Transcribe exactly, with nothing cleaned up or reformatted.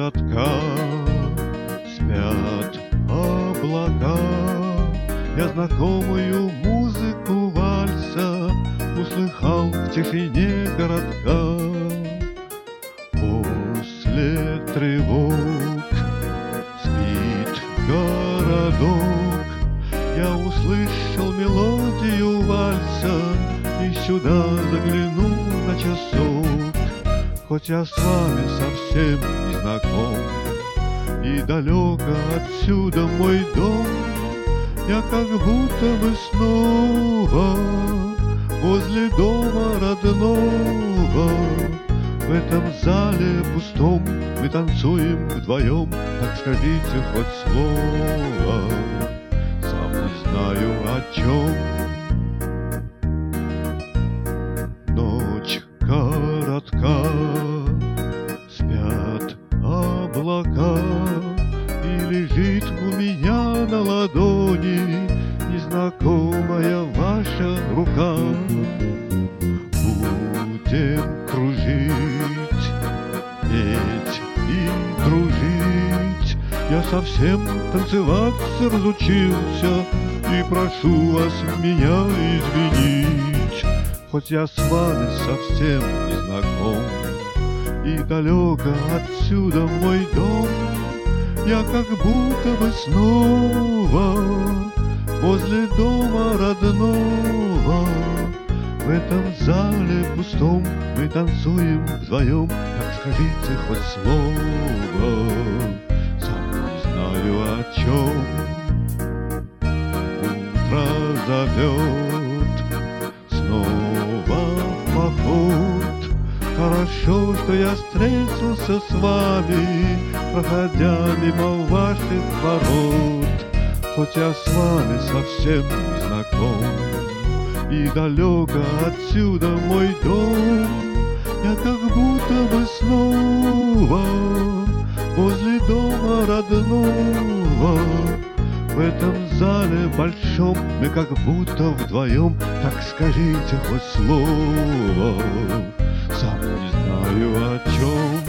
городка спят облака. Я знакомую музыку вальса услыхал в тишине городка. После тревог спит городок. Я услышал мелодию вальса и сюда загляну на часок. Хоть я с вами совсем не знаком и далеко отсюда мой дом, я как будто бы снова возле дома родного. В этом зале пустом мы танцуем вдвоем, так скажите хоть слово, сам не знаю о чем. Ночь коротка, спят облака, и лежит у меня на ладони незнакомая ваша рука. Будем кружить, петь и дружить. Я совсем танцевать разучился и прошу вас меня извинить. Хоть я с вами совсем не знаком и далеко отсюда мой дом, я как будто бы снова возле дома родного. В этом зале пустом мы танцуем вдвоем, так скажите хоть слово, сам не знаю о чем. Утро зовет снова в поход. Хорошо, что я встретился с вами, проходя мимо ваших ворот. Хоть я с вами совсем не знаком и далеко отсюда мой дом, я как будто бы снова возле дома родного. В этом зале большом мы как будто вдвоем, так скажите хоть слово, сам не знаю о чем.